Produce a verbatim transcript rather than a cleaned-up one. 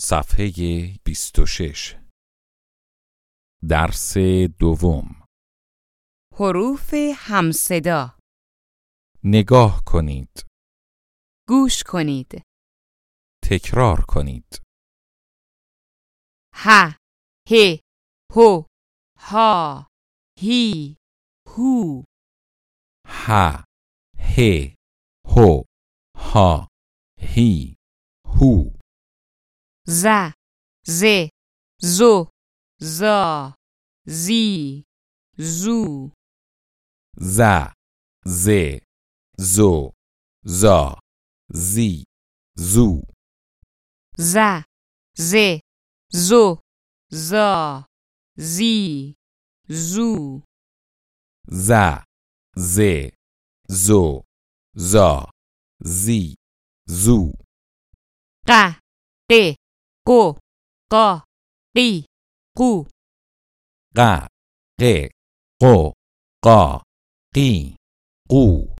صفحه بیست و شش. درس دوم. حروف همصدا. نگاه کنید. گوش کنید. تکرار کنید. ه، ه، هو، ها، هی، هو. ه، ه، هو، ها، هی، هو. ز، ز، زو، زا، زی، زو. ز، ز، زو، زا، زی، زو. ز، ز، زو، زا، زی، زو. ز، ز، زو، زا، زی، زو. ق، ق، قو، قا، قی، قو. ق، ق، قو، قا، قی، قو.